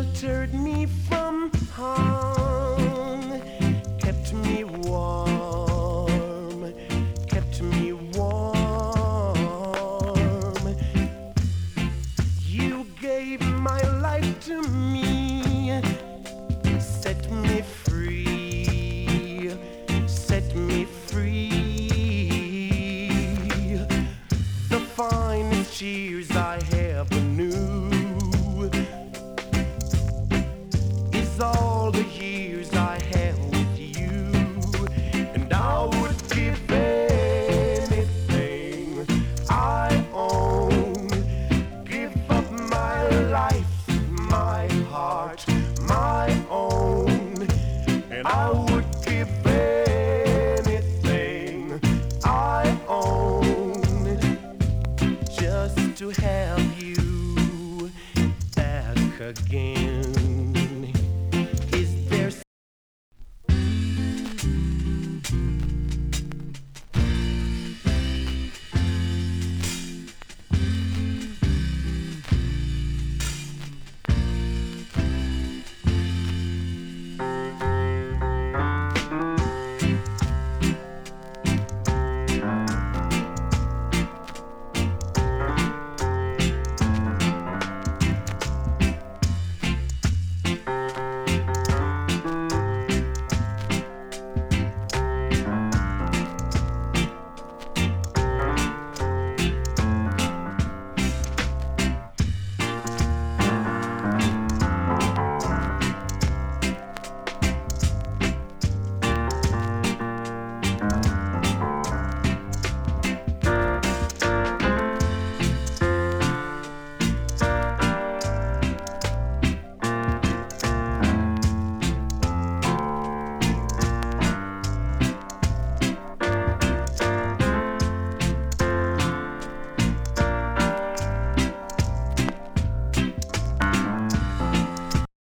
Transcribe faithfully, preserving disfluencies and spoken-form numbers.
sheltered me from harm, kept me warm, kept me warm. You gave my life to me, set me free, set me free. The finest years I ever knew is all the years I had with you, and I would give anything I own, give up my life, my heart, my own, and I would give anything I own just to have you back again.